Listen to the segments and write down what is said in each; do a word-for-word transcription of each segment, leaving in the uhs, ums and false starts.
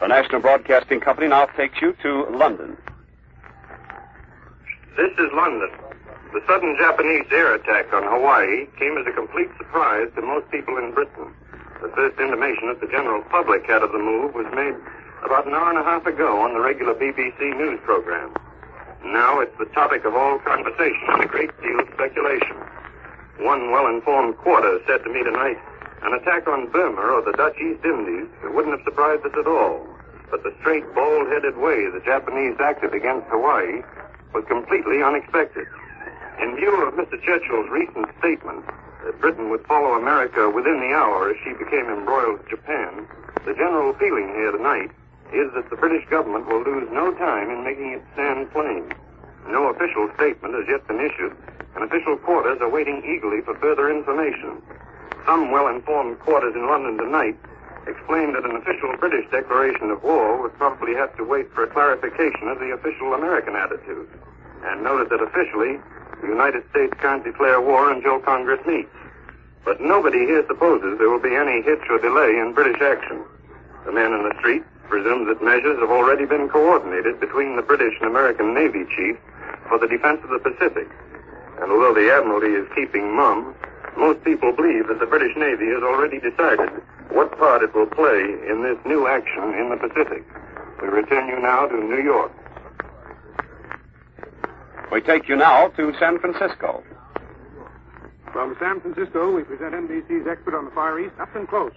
The National Broadcasting Company now takes you to London. This is London. The sudden Japanese air attack on Hawaii came as a complete surprise to most people in Britain. The first intimation that the general public had of the move was made about an hour and a half ago on the regular B B C news program. Now it's the topic of all conversation and a great deal of speculation. One well-informed quarter said to me tonight, an attack on Burma or the Dutch East Indies wouldn't have surprised us at all. But the straight, bold-headed way the Japanese acted against Hawaii was completely unexpected. In view of Mister Churchill's recent statement that Britain would follow America within the hour as she became embroiled with Japan, the general feeling here tonight is that the British government will lose no time in making it stand plain. No official statement has yet been issued, and official quarters are waiting eagerly for further information. Some well-informed quarters in London tonight explained that an official British declaration of war would probably have to wait for a clarification of the official American attitude, and noted that officially, the United States can't declare war until Congress meets. But nobody here supposes there will be any hitch or delay in British action. The man in the street presumes that measures have already been coordinated between the British and American Navy chiefs for the defense of the Pacific. And although the Admiralty is keeping mum, most people believe that the British Navy has already decided what part it will play in this new action in the Pacific. We return you now to New York. We take you now to San Francisco. From San Francisco, we present N B C's expert on the Far East, up and close.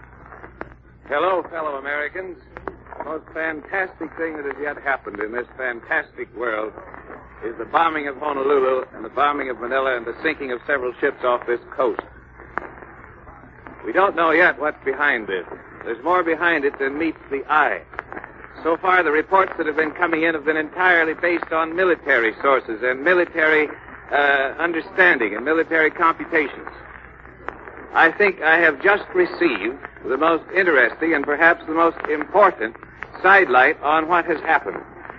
Hello, fellow Americans. The most fantastic thing that has yet happened in this fantastic world is the bombing of Honolulu and the bombing of Manila and the sinking of several ships off this coast. We don't know yet what's behind this. There's more behind it than meets the eye. So far, the reports that have been coming in have been entirely based on military sources and military uh, understanding and military computations. I think I have just received the most interesting and perhaps the most important sidelight on what has happened.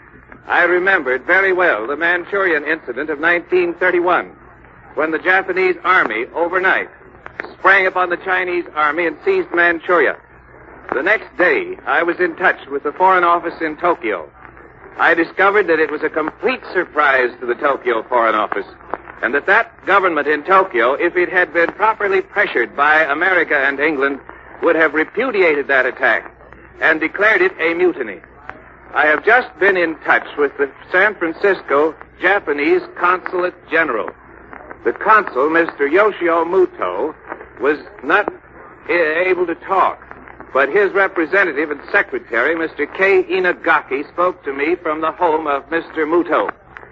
I remembered very well the Manchurian incident of nineteen thirty-one, when the Japanese army, overnight, sprang upon the Chinese army and seized Manchuria. The next day, I was in touch with the Foreign Office in Tokyo. I discovered that it was a complete surprise to the Tokyo Foreign Office, and that that government in Tokyo, if it had been properly pressured by America and England, would have repudiated that attack and declared it a mutiny. I have just been in touch with the San Francisco Japanese Consulate General. The consul, Mister Yoshio Muto, was not able to talk, but his representative and secretary, Mister Kei Inagaki, spoke to me from the home of Mister Muto.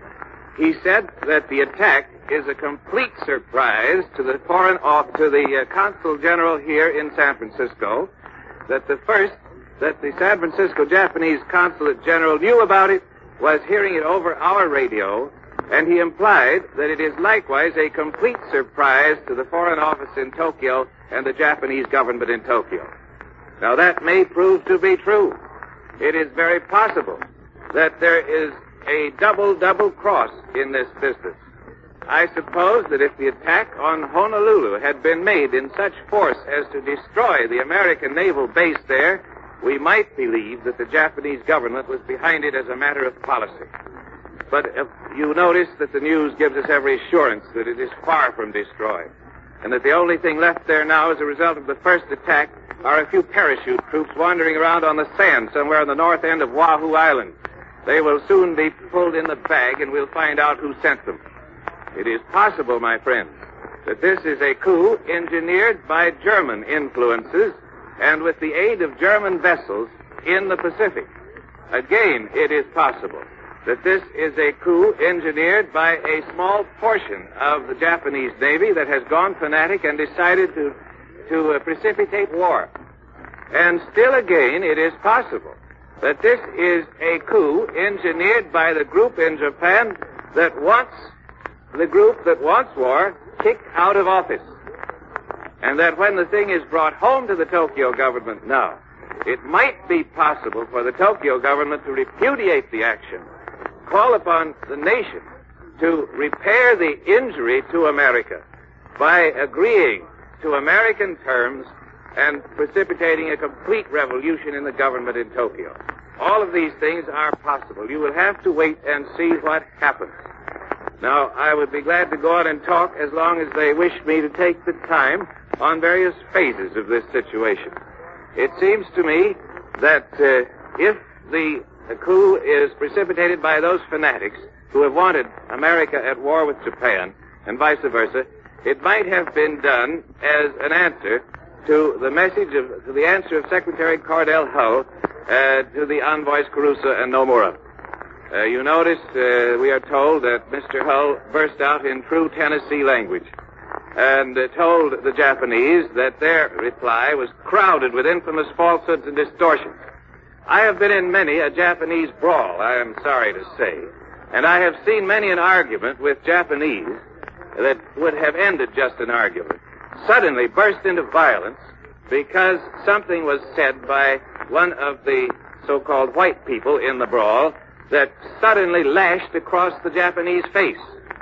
He said that the attack is a complete surprise to the foreign off to the uh, consul general here in San Francisco. That the first that the San Francisco Japanese Consulate General knew about it was hearing it over our radio, and he implied that it is likewise a complete surprise to the Foreign Office in Tokyo and the Japanese government in Tokyo. Now, that may prove to be true. It is very possible that there is a double-double cross in this business. I suppose that if the attack on Honolulu had been made in such force as to destroy the American naval base there, we might believe that the Japanese government was behind it as a matter of policy. But if you notice that the news gives us every assurance that it is far from destroyed, and that the only thing left there now as a result of the first attack are a few parachute troops wandering around on the sand somewhere on the north end of Oahu Island. They will soon be pulled in the bag, and we'll find out who sent them. It is possible, my friends, that this is a coup engineered by German influences and with the aid of German vessels in the Pacific. Again, it is possible that this is a coup engineered by a small portion of the Japanese Navy that has gone fanatic and decided to, to uh, precipitate war. And still again, it is possible that this is a coup engineered by the group in Japan that wants the group that wants war kicked out of office. And that when the thing is brought home to the Tokyo government now, it might be possible for the Tokyo government to repudiate the action, call upon the nation to repair the injury to America by agreeing to American terms and precipitating a complete revolution in the government in Tokyo. All of these things are possible. You will have to wait and see what happens. Now, I would be glad to go on and talk as long as they wish me to take the time on various phases of this situation. It seems to me that uh, if the coup is precipitated by those fanatics who have wanted America at war with Japan, and vice versa, it might have been done as an answer to the message of, to the answer of Secretary Cordell Hull uh, to the envoys Caruso and Nomura. Uh, you notice uh, we are told that Mister Hull burst out in true Tennessee language and uh, told the Japanese that their reply was crowded with infamous falsehoods and distortions. I have been in many a Japanese brawl, I am sorry to say, and I have seen many an argument with Japanese that would have ended just an argument, suddenly burst into violence because something was said by one of the so-called white people in the brawl that suddenly lashed across the Japanese face.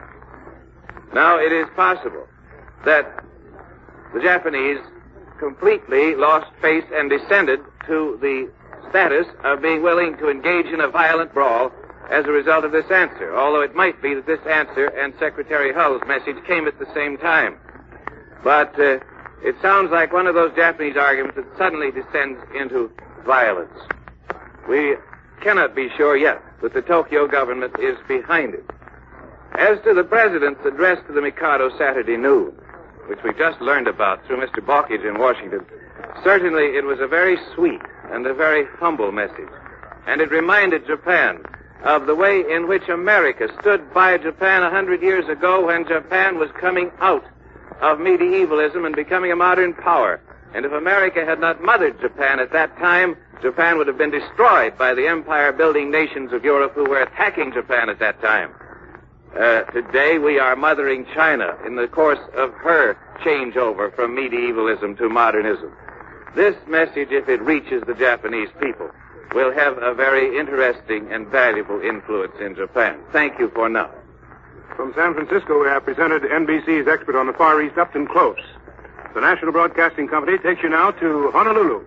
Now, it is possible that the Japanese completely lost face and descended to the status of being willing to engage in a violent brawl as a result of this answer, although it might be that this answer and Secretary Hull's message came at the same time. But uh, it sounds like one of those Japanese arguments that suddenly descends into violence. We cannot be sure yet that the Tokyo government is behind it. As to the president's address to the Mikado Saturday noon, which we just learned about through Mister Balkage in Washington, certainly it was a very sweet and a very humble message. And it reminded Japan of the way in which America stood by Japan a hundred years ago when Japan was coming out of medievalism and becoming a modern power. And if America had not mothered Japan at that time, Japan would have been destroyed by the empire-building nations of Europe who were attacking Japan at that time. Uh, today we are mothering China in the course of her changeover from medievalism to modernism. This message, if it reaches the Japanese people, will have a very interesting and valuable influence in Japan. Thank you for now. From San Francisco, we have presented N B C's expert on the Far East, Upton Close. The National Broadcasting Company takes you now to Honolulu.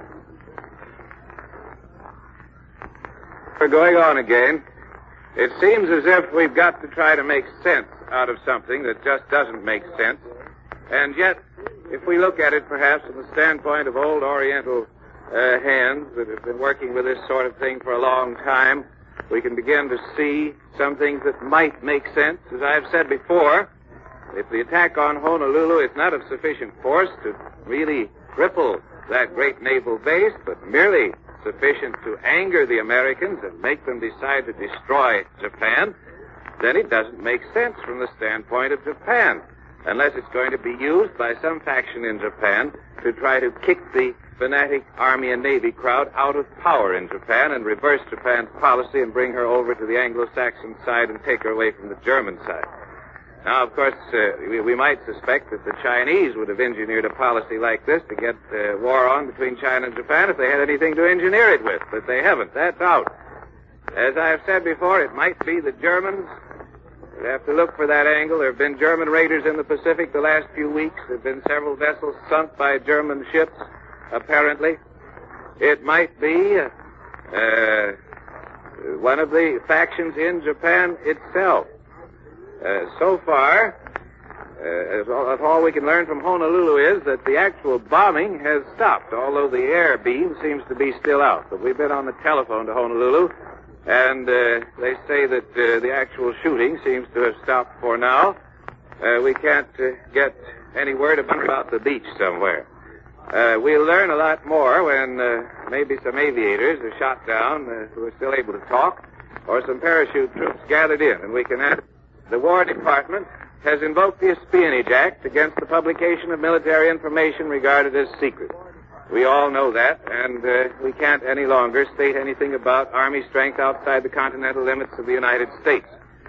We're going on again. It seems as if we've got to try to make sense out of something that just doesn't make sense. And yet, if we look at it perhaps from the standpoint of old Oriental uh, hands that have been working with this sort of thing for a long time, we can begin to see some things that might make sense. As I've said before, if the attack on Honolulu is not of sufficient force to really cripple that great naval base, but merely sufficient to anger the Americans and make them decide to destroy Japan, then it doesn't make sense from the standpoint of Japan, unless it's going to be used by some faction in Japan to try to kick the fanatic Army and Navy crowd out of power in Japan and reverse Japan's policy and bring her over to the Anglo-Saxon side and take her away from the German side. Now, of course, uh, we, we might suspect that the Chinese would have engineered a policy like this to get uh, war on between China and Japan if they had anything to engineer it with, but they haven't. That's out. As I have said before, it might be the Germans. We have to look for that angle. There have been German raiders in the Pacific the last few weeks. There have been several vessels sunk by German ships, apparently. It might be uh, uh, one of the factions in Japan itself. Uh, so far, uh, as all, as all we can learn from Honolulu is that the actual bombing has stopped, although the air beam seems to be still out. But we've been on the telephone to Honolulu, and uh, they say that uh, the actual shooting seems to have stopped for now. Uh, we can't uh, get any word about the beach somewhere. Uh, we'll learn a lot more when uh, maybe some aviators are shot down uh, who are still able to talk, or some parachute troops gathered in, and we can add. The War Department has invoked the Espionage Act against the publication of military information regarded as secret. We all know that, and uh, we can't any longer state anything about Army strength outside the continental limits of the United States.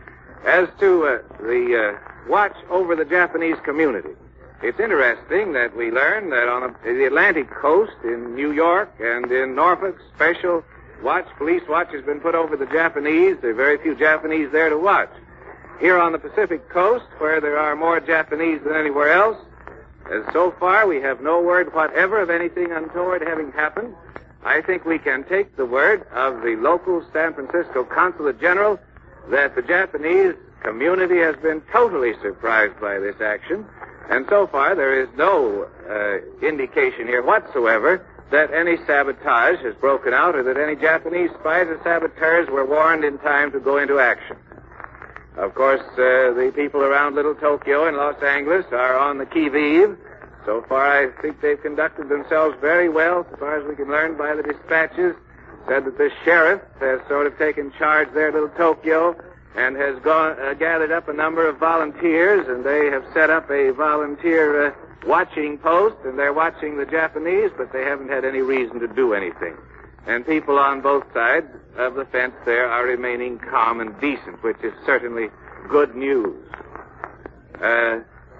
As to uh, the uh, watch over the Japanese community, it's interesting that we learn that on the Atlantic coast in New York and in Norfolk, special watch, police watch has been put over the Japanese. There are very few Japanese there to watch. Here on the Pacific coast, where there are more Japanese than anywhere else, uh, As so far, we have no word whatever of anything untoward having happened. I think we can take the word of the local San Francisco Consulate General that the Japanese community has been totally surprised by this action. And so far, there is no uh, indication here whatsoever that any sabotage has broken out or that any Japanese spies or saboteurs were warned in time to go into action. Of course, uh, the people around Little Tokyo and Los Angeles are on the qui-vive. So far, I think they've conducted themselves very well, as far as we can learn by the dispatches. Said that the sheriff has sort of taken charge there at Little Tokyo and has gone, uh, gathered up a number of volunteers, and they have set up a volunteer uh, watching post, and they're watching the Japanese, but they haven't had any reason to do anything. And people on both sides of the fence there are remaining calm and decent, which is certainly good news. Uh,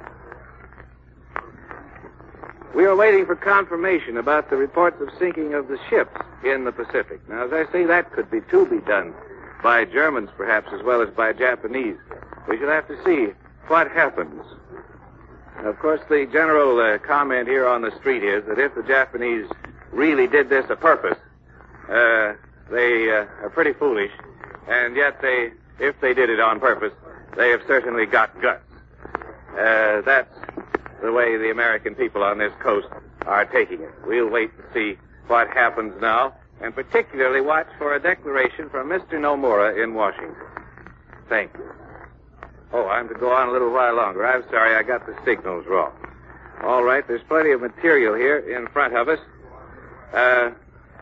we are waiting for confirmation about the reports of sinking of the ships in the Pacific. Now, as I say, that could be to be done by Germans, perhaps, as well as by Japanese. We shall have to see what happens. Of course, the general uh, comment here on the street is that if the Japanese really did this a purpose, uh, they uh, are pretty foolish, and yet they, if they did it on purpose, they have certainly got guts. Uh, that's the way the American people on this coast are taking it. We'll wait and see what happens now, and particularly watch for a declaration from Mister Nomura in Washington. Thank you. Oh, I'm to go on a little while longer. I'm sorry, I got the signals wrong. All right, there's plenty of material here in front of us. Uh,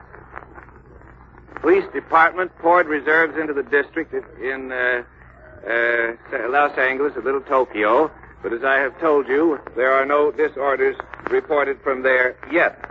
police department poured reserves into the district in uh, uh, Los Angeles at Little Tokyo, but as I have told you, there are no disorders reported from there yet.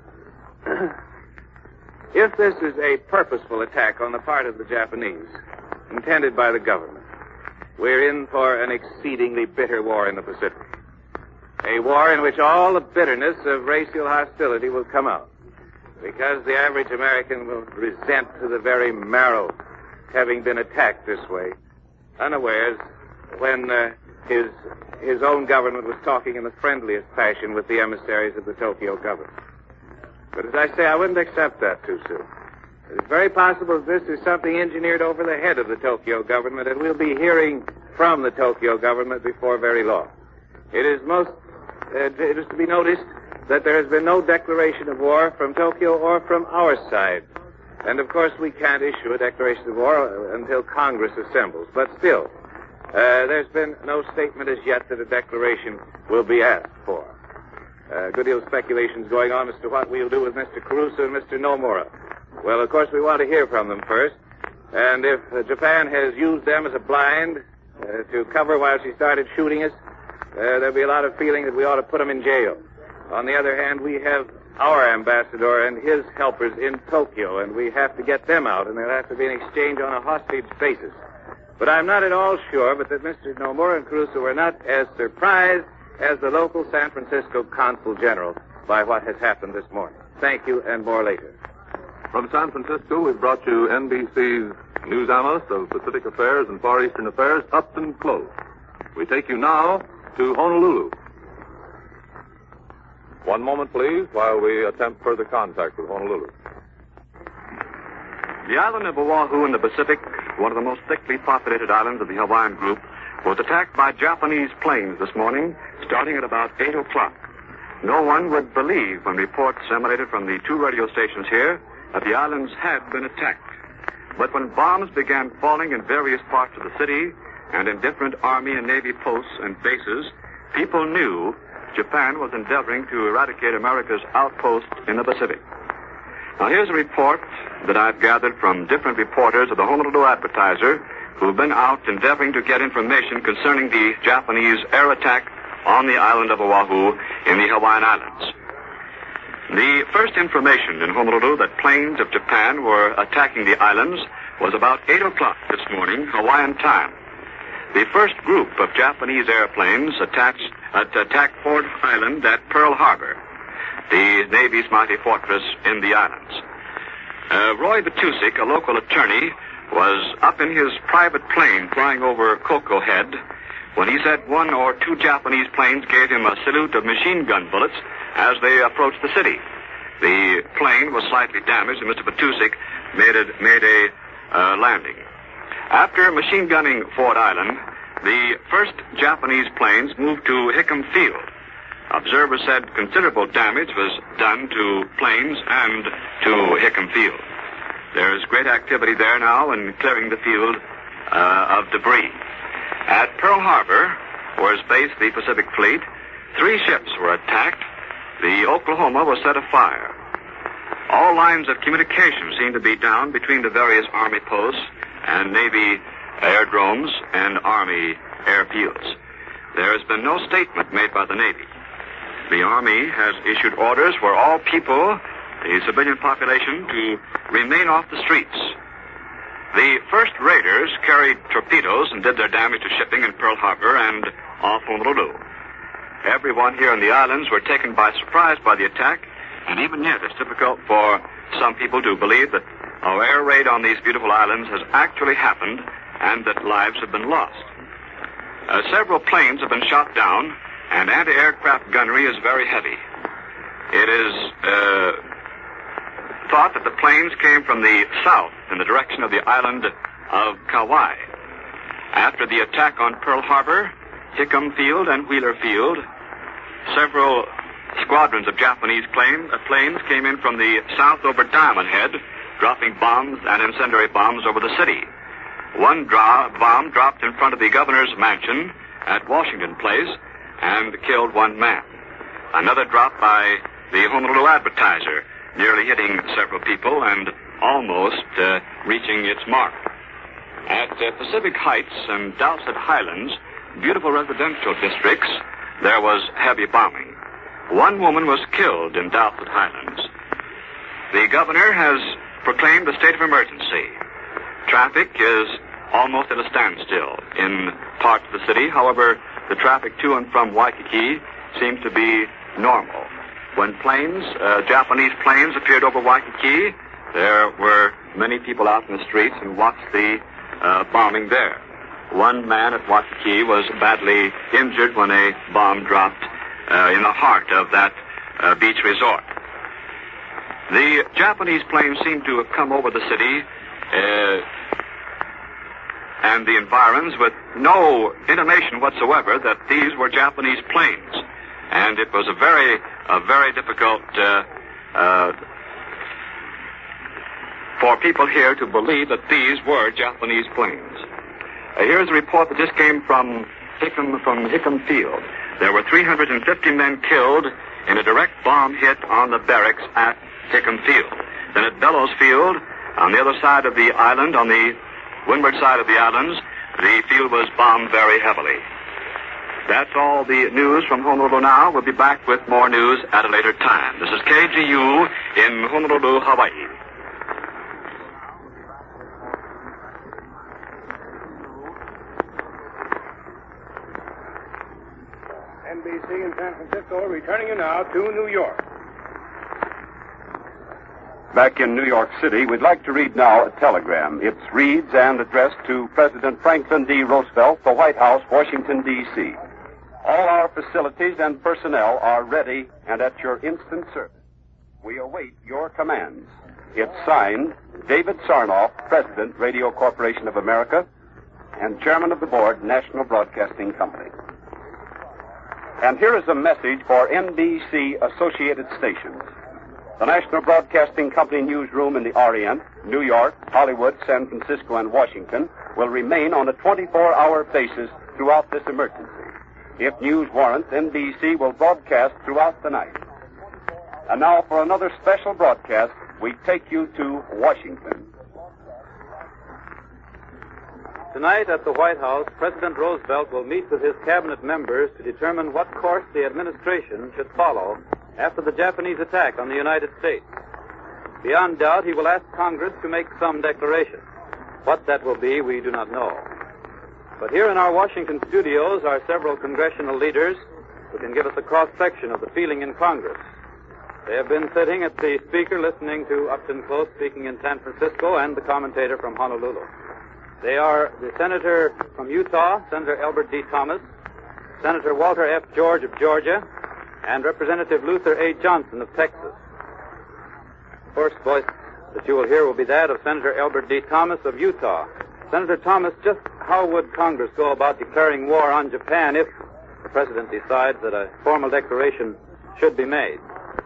If this is a purposeful attack on the part of the Japanese, intended by the government, we're in for an exceedingly bitter war in the Pacific. A war in which all the bitterness of racial hostility will come out. Because the average American will resent to the very marrow having been attacked this way, unawares, when uh, his his own government was talking in the friendliest fashion with the emissaries of the Tokyo government. But as I say, I wouldn't accept that too soon. It's very possible that this is something engineered over the head of the Tokyo government, and we'll be hearing from the Tokyo government before very long. It is most, uh, it is to be noticed that there has been no declaration of war from Tokyo or from our side. And of course we can't issue a declaration of war until Congress assembles. But still, uh, there's been no statement as yet that a declaration will be asked for. Uh, a good deal of speculation is going on as to what we'll do with Mister Caruso and Mister Nomura. Well, of course, we want to hear from them first. And if uh, Japan has used them as a blind uh, to cover while she started shooting us, uh, there'll be a lot of feeling that we ought to put them in jail. On the other hand, we have our ambassador and his helpers in Tokyo, and we have to get them out, and there'll have to be an exchange on a hostage basis. But I'm not at all sure but that Mister Nomura and Caruso were not as surprised as the local San Francisco Consul General by what has happened this morning. Thank you, and more later. From San Francisco, we've brought you N B C's news analyst of Pacific Affairs and Far Eastern Affairs, Upton Close. We take you now to Honolulu. One moment, please, while we attempt further contact with Honolulu. The island of Oahu in the Pacific, one of the most thickly populated islands of the Hawaiian group, was attacked by Japanese planes this morning, starting at about eight o'clock. No one would believe when reports emanated from the two radio stations here that the islands had been attacked. But when bombs began falling in various parts of the city and in different Army and Navy posts and bases, people knew Japan was endeavoring to eradicate America's outposts in the Pacific. Now, here's a report that I've gathered from different reporters of the Honolulu Advertiser who've been out endeavoring to get information concerning the Japanese air attack on the island of Oahu in the Hawaiian Islands. The first information in Honolulu that planes of Japan were attacking the islands was about eight o'clock this morning, Hawaiian time. The first group of Japanese airplanes attached, uh, attacked Ford Island at Pearl Harbor, the Navy's mighty fortress in the islands. Uh, Roy Batusik, a local attorney, was up in his private plane flying over Cocoa Head when he said one or two Japanese planes gave him a salute of machine gun bullets as they approached the city. The plane was slightly damaged, and Mister Batusik made, it, made a uh, landing. After machine gunning Ford Island, the first Japanese planes moved to Hickam Field. Observers said considerable damage was done to planes and to Hickam Field. There is great activity there now in clearing the field uh, of debris. At Pearl Harbor, where is based the Pacific Fleet, three ships were attacked. The Oklahoma was set afire. All lines of communication seemed to be down between the various Army posts and Navy aerodromes and Army airfields. There has been no statement made by the Navy. The Army has issued orders for all people, the civilian population, to remain off the streets. The first raiders carried torpedoes and did their damage to shipping in Pearl Harbor and off Honolulu. Everyone here in the islands were taken by surprise by the attack, and even yet it's difficult for some people to believe that our air raid on these beautiful islands has actually happened and that lives have been lost. Uh, several planes have been shot down, and anti-aircraft gunnery is very heavy. It is uh, thought that the planes came from the south in the direction of the island of Kauai. After the attack on Pearl Harbor, Hickam Field and Wheeler Field, several squadrons of Japanese plane, uh, planes came in from the south over Diamond Head, dropping bombs and incendiary bombs over the city. One dra- bomb dropped in front of the governor's mansion at Washington Place and killed one man. Another dropped by the Honolulu Advertiser, nearly hitting several people and almost uh, reaching its mark. At uh, Pacific Heights and Dowsett Highlands, beautiful residential districts, there was heavy bombing. One woman was killed in Dowsett Highlands. The governor has proclaimed a state of emergency. Traffic is almost at a standstill in parts of the city. However, the traffic to and from Waikiki seems to be normal. When planes, uh, Japanese planes appeared over Waikiki, there were many people out in the streets and watched the uh, bombing there. One man at Waikiki was badly injured when a bomb dropped uh, in the heart of that uh, beach resort. The Japanese planes seem to have come over the city uh, and the environs with no intimation whatsoever that these were Japanese planes. And it was a very, a very difficult uh, uh, for people here to believe that these were Japanese planes. Uh, here's a report that just came from Hickam, from Hickam Field. There were three hundred fifty men killed in a direct bomb hit on the barracks at Hickam Field. Then at Bellows Field, on the other side of the island, on the windward side of the islands, the field was bombed very heavily. That's all the news from Honolulu now. We'll be back with more news at a later time. This is K G U in Honolulu, Hawaii. N B C in San Francisco returning you now to New York. Back in New York City, we'd like to read now a telegram. It reads and addressed to President Franklin D. Roosevelt, the White House, Washington, D C All our facilities and personnel are ready and at your instant service. We await your commands. It's signed, David Sarnoff, President, Radio Corporation of America, and Chairman of the Board, National Broadcasting Company. And here is a message for N B C Associated Stations. The National Broadcasting Company newsroom in the Orient, New York, Hollywood, San Francisco, and Washington will remain on a twenty-four hour basis throughout this emergency. If news warrants, N B C will broadcast throughout the night. And now for another special broadcast, we take you to Washington. Tonight at the White House, President Roosevelt will meet with his cabinet members to determine what course the administration should follow after the Japanese attack on the United States. Beyond doubt, he will ask Congress to make some declaration. What that will be, we do not know. But here in our Washington studios are several congressional leaders who can give us a cross-section of the feeling in Congress. They have been sitting at the speaker listening to Upton Close speaking in San Francisco and the commentator from Honolulu. They are the Senator from Utah, Senator Elbert D. Thomas, Senator Walter F. George of Georgia, and Representative Luther A. Johnson of Texas. The first voice that you will hear will be that of Senator Elbert D. Thomas of Utah. Senator Thomas, just how would Congress go about declaring war on Japan if the President decides that a formal declaration should be made?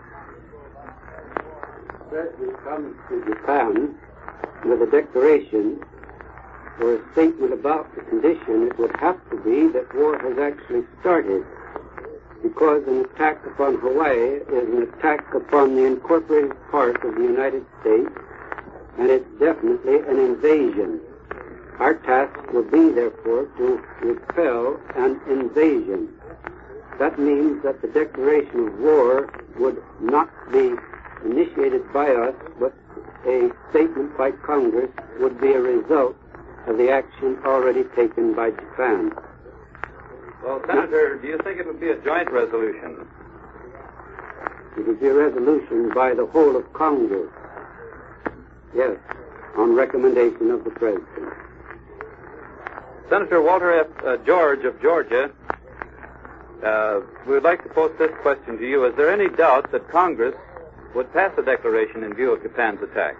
The President comes to Japan with a declaration or a statement about the condition. It would have to be that war has actually started, because an attack upon Hawaii is an attack upon the incorporated part of the United States, and it's definitely an invasion. Our task will be, therefore, to repel an invasion. That means that the declaration of war would not be initiated by us, but a statement by Congress would be a result of the action already taken by Japan. Well, Senator, do you think it would be a joint resolution? It would be a resolution by the whole of Congress. Yes, on recommendation of the President. Senator Walter F. Uh, George of Georgia, uh, we would like to pose this question to you. Is there any doubt that Congress would pass a declaration in view of Japan's attack?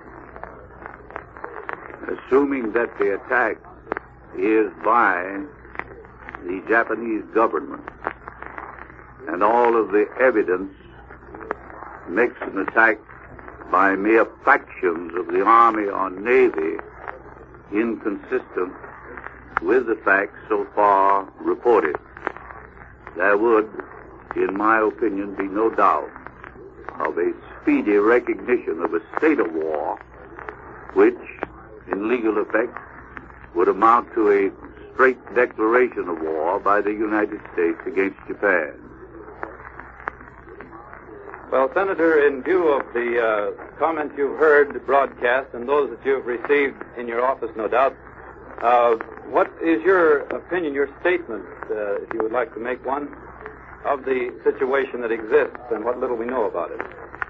Assuming that the attack is by the Japanese government and all of the evidence makes an attack by mere factions of the Army or Navy inconsistent with the facts so far reported, there would, in my opinion, be no doubt of a speedy recognition of a state of war, which, in legal effect, would amount to a straight declaration of war by the United States against Japan. Well, Senator, in view of the uh, comments you've heard broadcast and those that you've received in your office, no doubt, uh, what is your opinion, your statement, uh, if you would like to make one, of the situation that exists and what little we know about it?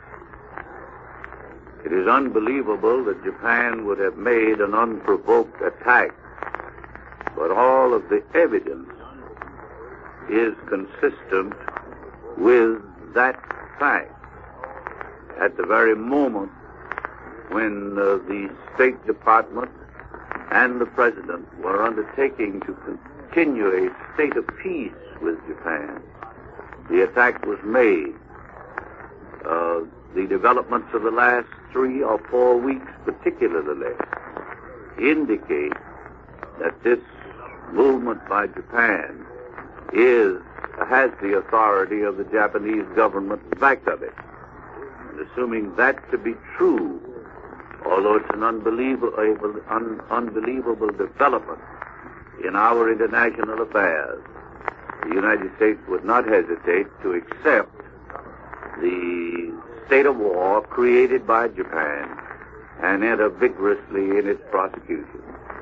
It is unbelievable that Japan would have made an unprovoked attack, but all of the evidence is consistent with that fact. At the very moment when uh, the State Department and the President were undertaking to continue a state of peace with Japan, the attack was made. Uh, the developments of the last three or four weeks particularly indicate that this movement by Japan is has the authority of the Japanese government back of it. And assuming that to be true, although it's an unbelievable, un, unbelievable development in our international affairs, the United States would not hesitate to accept the state of war created by Japan and enter vigorously in its prosecution.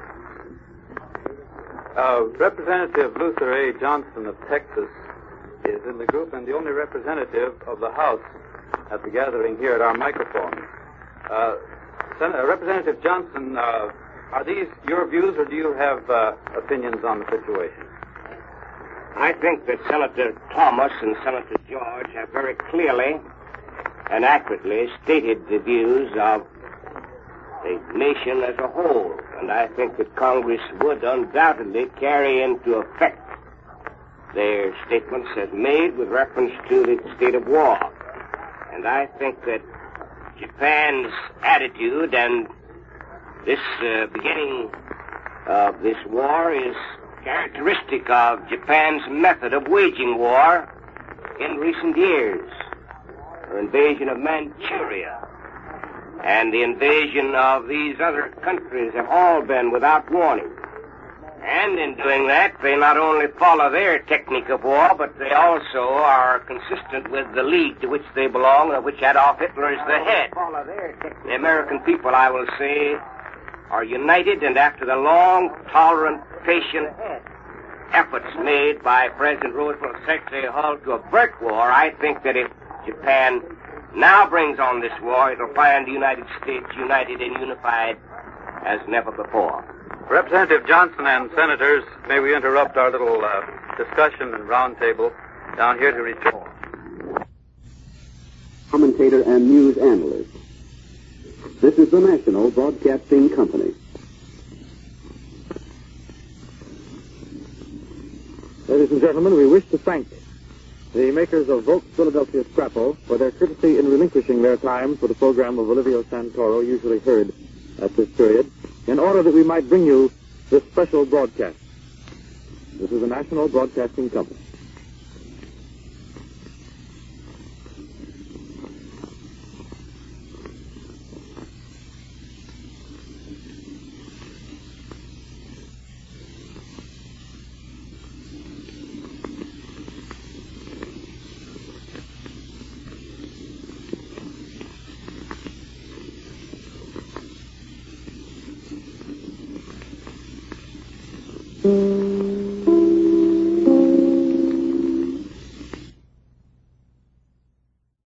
Uh, Representative Luther A. Johnson of Texas is in the group and the only representative of the House at the gathering here at our microphone. Uh, Sen- uh, Representative Johnson, uh, are these your views or do you have uh, opinions on the situation? I think that Senator Thomas and Senator George have very clearly and accurately stated the views of the nation as a whole, and I think that Congress would undoubtedly carry into effect their statements as made with reference to the state of war. And I think that Japan's attitude and this uh, beginning of this war is characteristic of Japan's method of waging war in recent years. Her invasion of Manchuria and the invasion of these other countries have all been without warning. And in doing that, they not only follow their technique of war, but they also are consistent with the league to which they belong, of which Adolf Hitler is the head. The American people, I will say, are united, and after the long, tolerant, patient efforts made by President Roosevelt and Secretary Hull to avert war, I think that if Japan now brings on this war, it'll find the United States united and unified as never before. Representative Johnson and Senators, may we interrupt our little uh, discussion and roundtable down here to return. Commentator and news analyst. This is the National Broadcasting Company. Ladies and gentlemen, we wish to thank the makers of Volk's Philadelphia Scrapple for their courtesy in relinquishing their time for the program of Olivio Santoro, usually heard at this period, in order that we might bring you this special broadcast. This is the National Broadcasting Company.